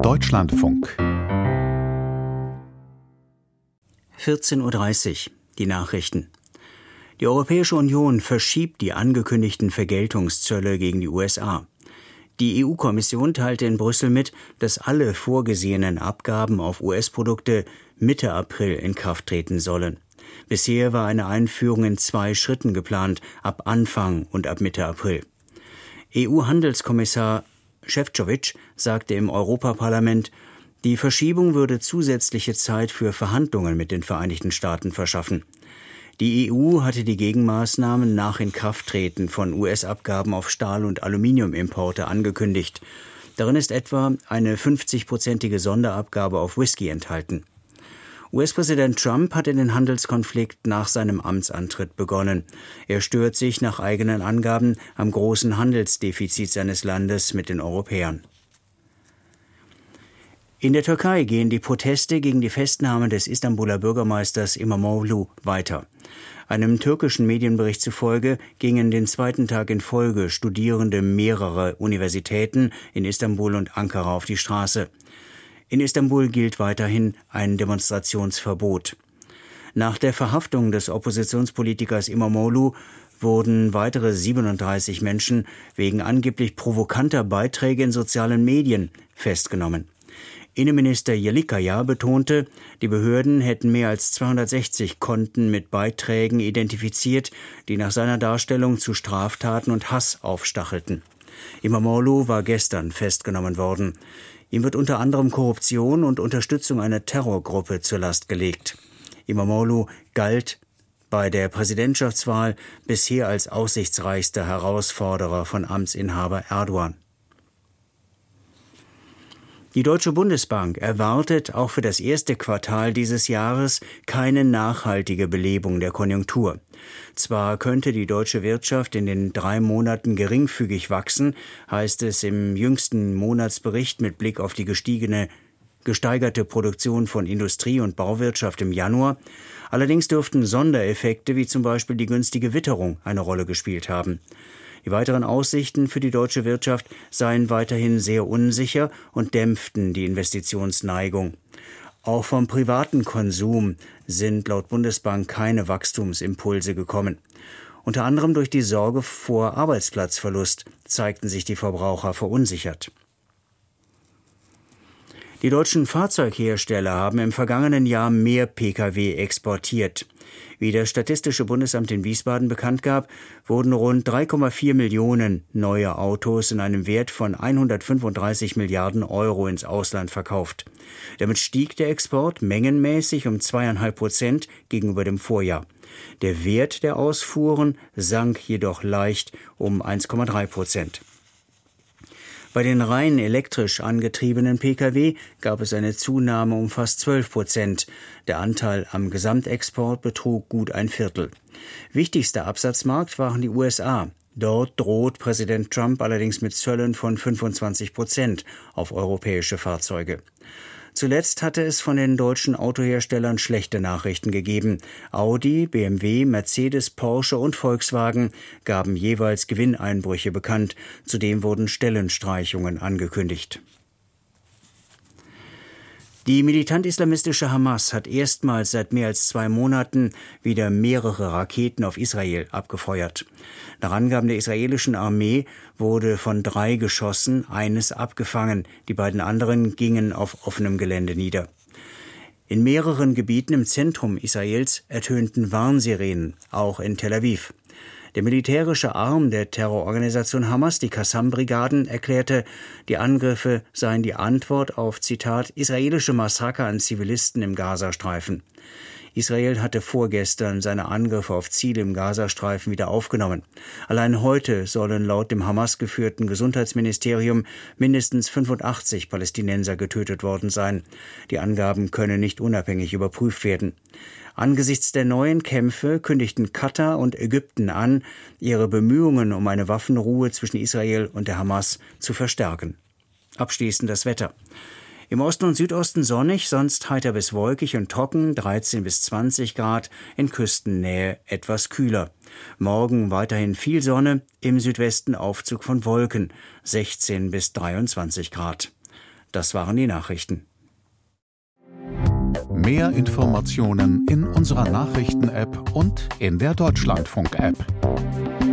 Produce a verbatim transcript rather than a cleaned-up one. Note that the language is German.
Deutschlandfunk. vierzehn Uhr dreißig, die Nachrichten. Die Europäische Union verschiebt die angekündigten Vergeltungszölle gegen die U S A. Die E U-Kommission teilte in Brüssel mit, dass alle vorgesehenen Abgaben auf U S-Produkte Mitte April in Kraft treten sollen. Bisher war eine Einführung in zwei Schritten geplant, ab Anfang und ab Mitte April. E U-Handelskommissar Šefčovič sagte im Europaparlament, die Verschiebung würde zusätzliche Zeit für Verhandlungen mit den Vereinigten Staaten verschaffen. Die E U hatte die Gegenmaßnahmen nach Inkrafttreten von U S-Abgaben auf Stahl- und Aluminiumimporte angekündigt. Darin ist etwa eine fünfzigprozentige Sonderabgabe auf Whisky enthalten. U S-Präsident Trump hatte den Handelskonflikt nach seinem Amtsantritt begonnen. Er stört sich nach eigenen Angaben am großen Handelsdefizit seines Landes mit den Europäern. In der Türkei gehen die Proteste gegen die Festnahme des Istanbuler Bürgermeisters İmamoğlu weiter. Einem türkischen Medienbericht zufolge gingen den zweiten Tag in Folge Studierende mehrerer Universitäten in Istanbul und Ankara auf die Straße. In Istanbul gilt weiterhin ein Demonstrationsverbot. Nach der Verhaftung des Oppositionspolitikers İmamoğlu wurden weitere siebenunddreißig Menschen wegen angeblich provokanter Beiträge in sozialen Medien festgenommen. Innenminister Yelikaya betonte, die Behörden hätten mehr als zweihundertsechzig Konten mit Beiträgen identifiziert, die nach seiner Darstellung zu Straftaten und Hass aufstachelten. İmamoğlu war gestern festgenommen worden. Ihm wird unter anderem Korruption und Unterstützung einer Terrorgruppe zur Last gelegt. İmamoğlu galt bei der Präsidentschaftswahl bisher als aussichtsreichster Herausforderer von Amtsinhaber Erdogan. Die Deutsche Bundesbank erwartet auch für das erste Quartal dieses Jahres keine nachhaltige Belebung der Konjunktur. Zwar könnte die deutsche Wirtschaft in den drei Monaten geringfügig wachsen, heißt es im jüngsten Monatsbericht mit Blick auf die gestiegene, gesteigerte Produktion von Industrie- und Bauwirtschaft im Januar. Allerdings dürften Sondereffekte wie zum Beispiel die günstige Witterung eine Rolle gespielt haben. Die weiteren Aussichten für die deutsche Wirtschaft seien weiterhin sehr unsicher und dämpften die Investitionsneigung. Auch vom privaten Konsum sind laut Bundesbank keine Wachstumsimpulse gekommen. Unter anderem durch die Sorge vor Arbeitsplatzverlust zeigten sich die Verbraucher verunsichert. Die deutschen Fahrzeughersteller haben im vergangenen Jahr mehr Pkw exportiert. Wie das Statistische Bundesamt in Wiesbaden bekannt gab, wurden rund drei Komma vier Millionen neue Autos in einem Wert von hundertfünfunddreißig Milliarden Euro ins Ausland verkauft. Damit stieg der Export mengenmäßig um zweieinhalb Prozent gegenüber dem Vorjahr. Der Wert der Ausfuhren sank jedoch leicht um eins Komma drei Prozent. Bei den rein elektrisch angetriebenen Pkw gab es eine Zunahme um fast zwölf Prozent. Der Anteil am Gesamtexport betrug gut ein Viertel. Wichtigster Absatzmarkt waren die U S A. Dort droht Präsident Trump allerdings mit Zöllen von fünfundzwanzig Prozent auf europäische Fahrzeuge. Zuletzt hatte es von den deutschen Autoherstellern schlechte Nachrichten gegeben. Audi, B M W, Mercedes, Porsche und Volkswagen gaben jeweils Gewinneinbrüche bekannt. Zudem wurden Stellenstreichungen angekündigt. Die militant-islamistische Hamas hat erstmals seit mehr als zwei Monaten wieder mehrere Raketen auf Israel abgefeuert. Nach Angaben der israelischen Armee wurde von drei geschossen, eines abgefangen. Die beiden anderen gingen auf offenem Gelände nieder. In mehreren Gebieten im Zentrum Israels ertönten Warnsirenen, auch in Tel Aviv. Der militärische Arm der Terrororganisation Hamas, die Qassam-Brigaden, erklärte, die Angriffe seien die Antwort auf, Zitat, israelische Massaker an Zivilisten im Gazastreifen. Israel hatte vorgestern seine Angriffe auf Ziele im Gazastreifen wieder aufgenommen. Allein heute sollen laut dem Hamas-geführten Gesundheitsministerium mindestens fünfundachtzig Palästinenser getötet worden sein. Die Angaben können nicht unabhängig überprüft werden. Angesichts der neuen Kämpfe kündigten Katar und Ägypten an, ihre Bemühungen um eine Waffenruhe zwischen Israel und der Hamas zu verstärken. Abschließend das Wetter. Im Osten und Südosten sonnig, sonst heiter bis wolkig und trocken, dreizehn bis zwanzig Grad, in Küstennähe etwas kühler. Morgen weiterhin viel Sonne, im Südwesten Aufzug von Wolken, sechzehn bis dreiundzwanzig Grad. Das waren die Nachrichten. Mehr Informationen in unserer Nachrichten-App und in der Deutschlandfunk-App.